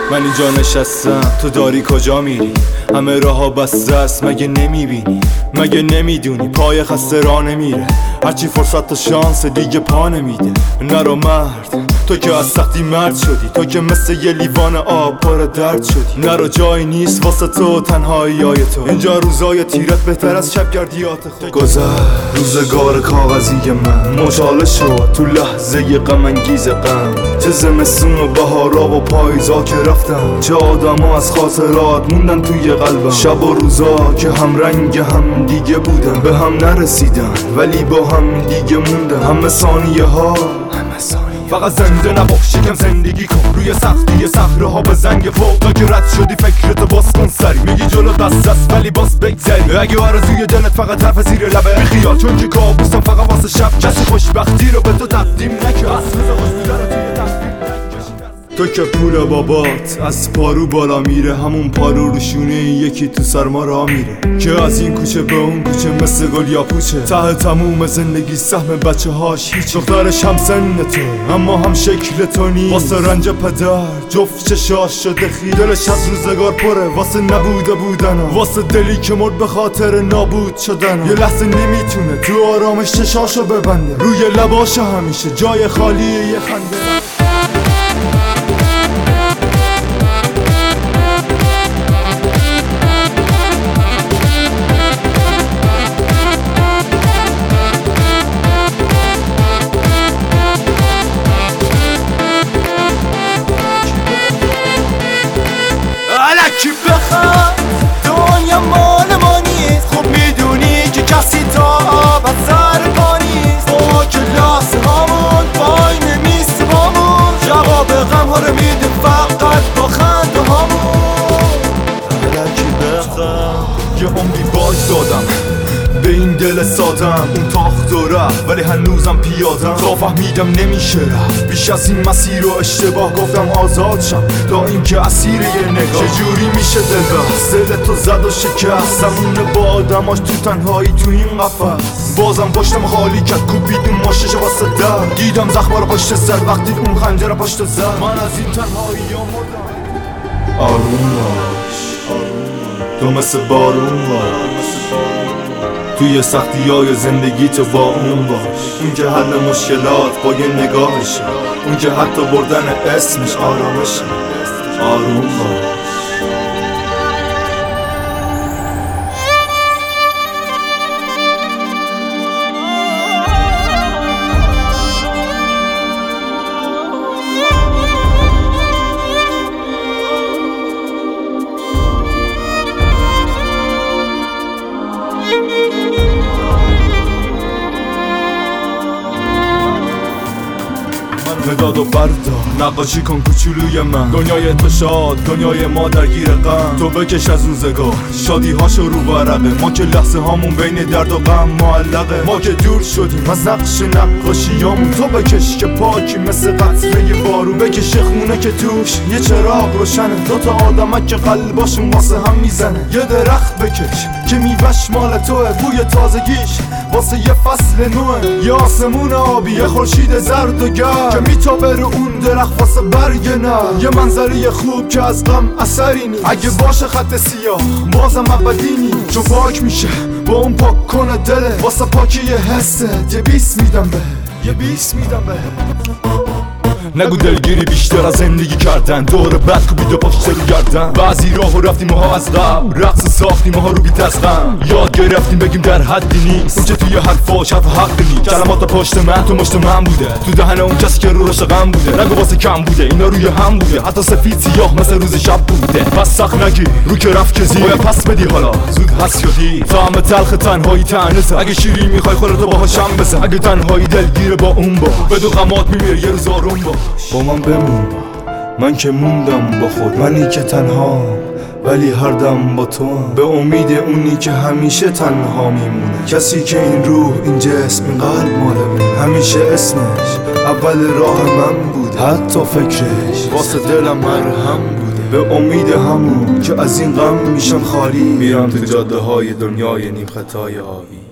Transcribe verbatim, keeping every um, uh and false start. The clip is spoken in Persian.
من اینجا نشستم، تو داری کجا میری؟ همه راه ها بسته است، مگه نمیبینی؟ مگه نمیدونی پای خسته راه نمیره؟ هرچی فرصت و شانس دیگه پا نمیده. نرو مرد، تو که از سختی مرد شدی، تو که مثل یه لیوان آب پر درد شدی. نرو جایی نیست واسه تو تنهایی های تو، اینجا روزای تیرت بهتر از شبگردیات خود. گذر روزگار کاغذی من مچاله شد تو لحظه غم انگیز غم. چه زمستون و بهارا و پاییزا که رفتن، چه آدما از خاطرات موندن توی قلبم. شب و روزا که هم رنگ هم دیگه بودن، به هم نرسیدن ولی با هم دیگه موندن. همه ثانیه ها فقط زنده نباش، یکم زندگی کن روی سختی صخره ها به زنگ فوق. اگه رد شدی فکرتو باز کن سری، میگی جلو دست است ولی باز بگذری. اگه آرزوی دلت فقط حرف زیر لبه بیخیال، چون که کابوسم فقط واسه شب. کسی خوشبختی رو به تو تقدیم نکرد. تو که پول بابات از پارو بالا میره، همون پارو رو شونه یکی تو سرما را میره. که از این کوچه به اون کوچه مثل گل یا پوچه، ته تموم زندگی سهم بچه هاش هیچ. دخترش هم سن تو اما هم شکل تو نی، واسه رنج پدر جفت چشاش شده خیل. دلش از روزگار پره واسه نبوده بودن، واسه دلی که مرد به خاطر نابود شدن. یه لحظه نمیتونه تو آرامش چشاشو ببنده، روی لباش همیشه جای خالی یه خنده. الکی بخواد دنیا مال ما نیست، خب میدونی که کسی تا آب از سر پا نیست. با کلاس هامون وای نمیسته بامون، جواب غم ها رو میده فقط با خنده هامون. الکی بخواد یه عمری باج دادم به این دل سادم، اون تاخت و رفت ولی هنوزم پیادم. تا فهمیدم نمیشه رفت بیش از این مسیر و اشتباه گفتم آزاد شم، تا اینکه اسیر یه نگاه. چجوری میشه دل بست دل تو زد و شکست، زمونه با آدماش تو تنهایی تو این قفس. بازم پشتم خالی کرد کوبید اون ماشش واسه در، دیدم زخمار پشت سر وقتی اون خنجر پشت زد. من از این تنهایی ها مردم. آروم باش تو مثل بارون باش، توی سختی های زندگی تو با اون باش. اون که حل مشکلات با یه نگاهشه، اون که حتی بردن اسمش آرامشه. آروم باش. مداد و بردار نقاشی کن کوچولوی من، دنیای تو شاد دنیای ما درگیر غم. تو بکش از روزگار شادی هاشو رو برقه، ما که لحظه هامون بین درد و غم معلقه. ما که دور شدیم از نقش نقاشیامون، تو بکش که پاکی مثل قطره بارون. بکش خونه که توش یه چراغ روشنه، دوتا آدمک که قلباشون واسه هم میزنه. یه درخت بکش که میوش مال توه، بوی تازگیش واسه یه فصل نوه. یه آسمون آبی یه خورشید زرد و گرم که میتابه رو اون درخت واسه برگ نه. یه منظری خوب که از غم اثری نیست، اگه باشه خط سیاه بازم ابدی نیست. چون پاک میشه با اون پاک کنه دله، واسه پاکی یه حسه یه بیس میدم به یه بیس میدم به نگو دلگیری بیشتر از زندگی کردن، دور بد کوبید و پشت رو گردن. بعضی راهو رفتیم ما از قبل، رقص ساختیم ما رو بی تسخن. یاد گرفتیم بگیم در حدی نیست، اون که توی حرفاش حرف حق نیست. کلمات پشت من تو مشت من بوده، تو دهن اون کسی که رو غم بوده. نگو واسه کم بوده اینا روی هم بوده، حتی سفید سیاه مثل روز شب بوده. پس سخت نگیر رو که رفت کزی، باید پس بدی حالا زود هست شدی. طعم تلخ تنهایی تنسه، اگه شیری میخوای خودتو باهاشم بزن. اگه تنهایی دلگیر با اون با بدو غمات میمیره یه روز آروم با. با من بمون، من که موندم با خود، منی که تنها ولی هر دم با تو. به امید اونی که همیشه تنها میمونه، کسی که این روح این جسم این قلب ماله. همیشه اسمش اول راه من بود، حتی فکرش واسه دلم مرهم بوده. به امید همون که از این غم میشم خالی، میرم تو جاده های دنیای نیم خطای آبی.